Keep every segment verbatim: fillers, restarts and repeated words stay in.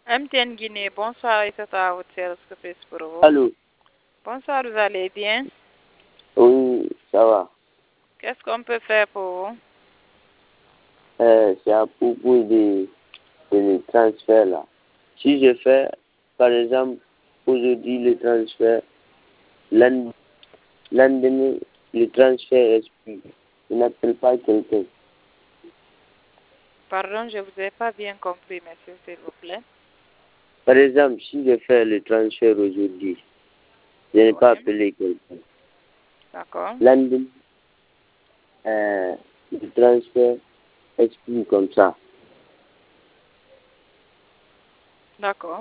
M T N Guinée, bonsoir et c'est à votre service que fait pour vous. Allô? Bonsoir, vous allez bien? Oui, ça va. Qu'est-ce qu'on peut faire pour vous? Euh, c'est à propos de, de le transfert là. Si je fais, par exemple, aujourd'hui le transfert, l'an- lendemain, le transfert expire. Je n'appelle pas quelqu'un. Pardon, je vous ai pas bien compris, monsieur, s'il vous plaît. Par exemple, si je fais le transfert aujourd'hui, je n'ai pas Oui. appelé quelqu'un. D'accord. Lendemain, euh, le transfert expire comme ça. D'accord.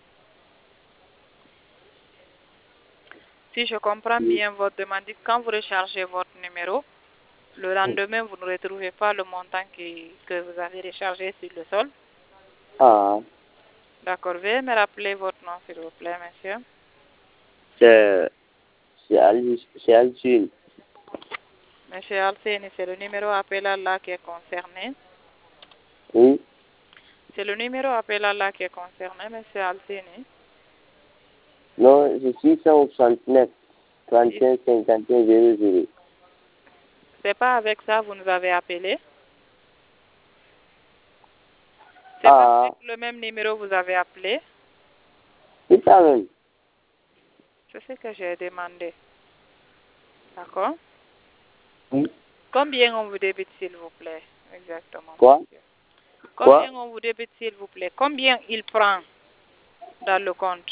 Si je comprends Oui. bien votre demande, quand vous rechargez votre numéro, le lendemain, vous ne retrouvez pas le montant qui, que vous avez rechargé sur le sol. Ah, D'accord. Veuillez me rappeler votre nom, s'il vous plaît, monsieur. c'est c'est Al- c'est Alcine. Monsieur Alceni, c'est le numéro appel à là qui est concerné. Oui. C'est le numéro appel à là qui est concerné, monsieur Alceni. Non, c'est six cent soixante-neuf, trente et un, cinquante et un, zéro zéro. C'est pas avec ça que vous nous avez appelé. C'est pas Ah, avec le même numéro que vous avez appelé. c'est ça même. C'est ce que j'ai demandé. D'accord. Oui. Combien on vous débite, s'il vous plaît? Exactement. Quoi? Combien Quoi? on vous débite, s'il vous plaît? Combien il prend dans le compte?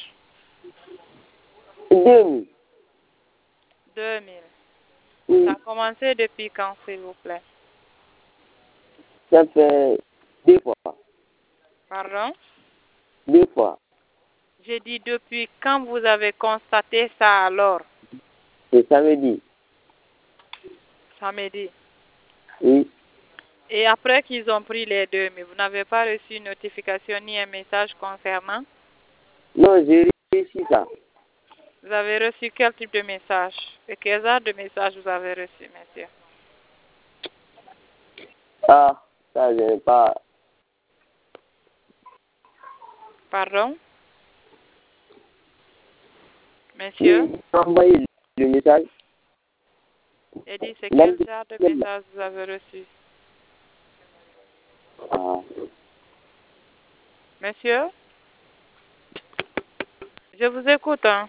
deux mille. deux mille. Oui. Ça a commencé depuis quand, s'il vous plaît? Ça fait deux fois. Pardon? Deux fois. J'ai dit depuis quand vous avez constaté ça alors? C'est samedi. Samedi. Oui. Et après qu'ils ont pris les deux mille, vous n'avez pas reçu une notification ni un message concernant? Non, j'ai réussi ça. Vous avez reçu quel type de message? Et quel genre de message vous avez reçu, monsieur? Ah, ça, je n'ai pas. Pardon? Monsieur? J'ai envoyé le message. J'ai dit c'est Là, quel genre de message vous avez reçu? ah. Monsieur? Je vous écoute, hein?